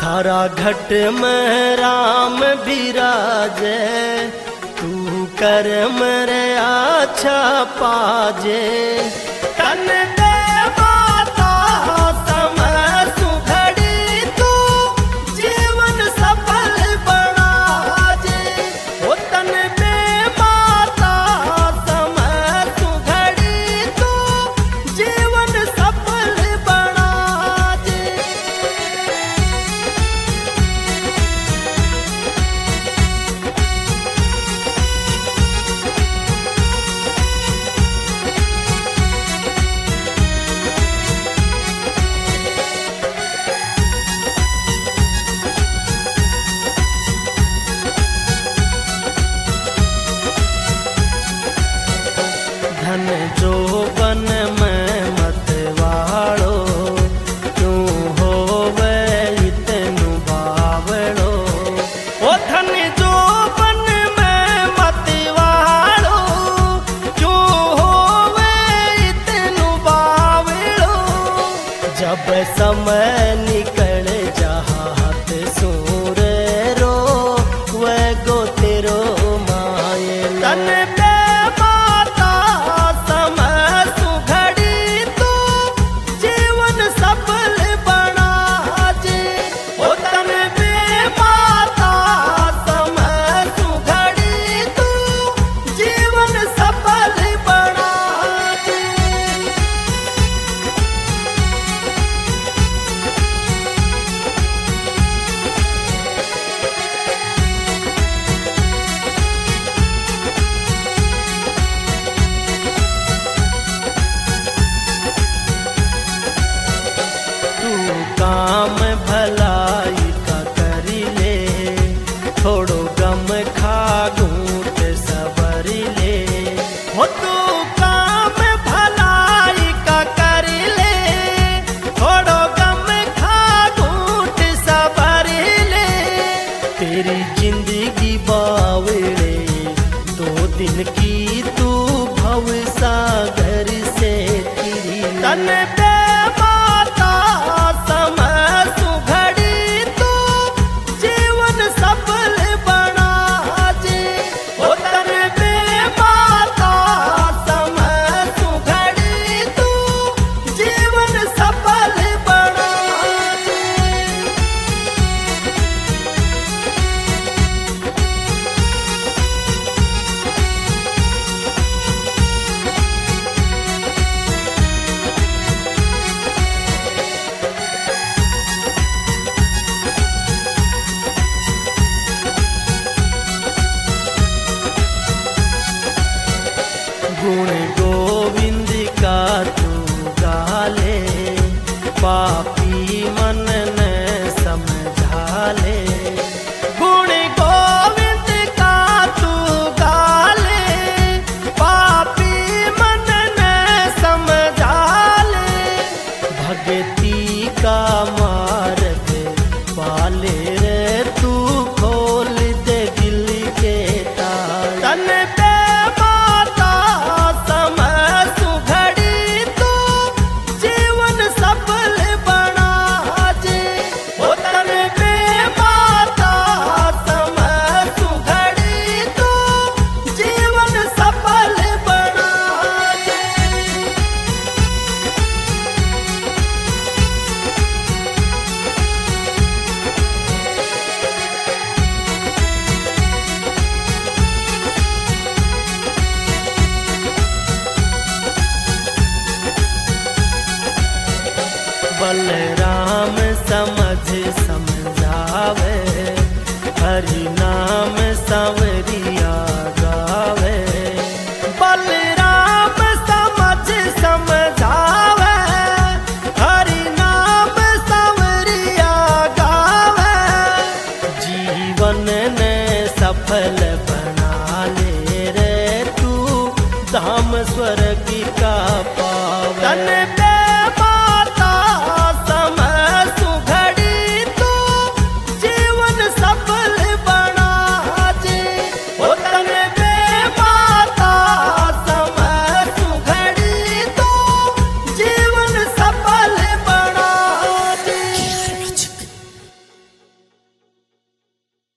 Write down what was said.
थारा घट में राम बिराजे, तू कर मेरे अच्छा पाजे। तन दे माता समय सुघड़ी, तू जीवन सफल बनाजे। ओ तन दे माता समय सुघड़ी, तू जीवन सफल बनाजे। धन जोबन में मत वाड़ो, क्यों होवे इतनु बावड़ो। ओ धन जोबन में मत वाड़ो, क्यों होवे इतनु बावड़ो। जब समय निकल जात सूर रो, वह गो तेरो माये। तन काम भलाई का करी ले, थोड़ो गम खा घूट सबरी ले। हो तू काम भलाई का करी ले, थोड़ो गम खा घूट सबरी ले। तेरी जिंदगी बावड़े 2 दिन की, तू भव सागर से तेरी। तन गुण गोविंद का तू गाले, पापी मन ने समझा ले। गुण गोविंद का तू गाले, पापी मन ने समझा ले। भक्ति का मार्ग पाले रे, तू खोल दे दिल के तार। तन बलराम समझ समझावे, हरि नाम सांवरिया गावे। बलराम समझ समझावे, हरि नाम सांवरिया गावे। जीवन ने सफल बना ले रे, तू धाम स्वर्ग का पावे।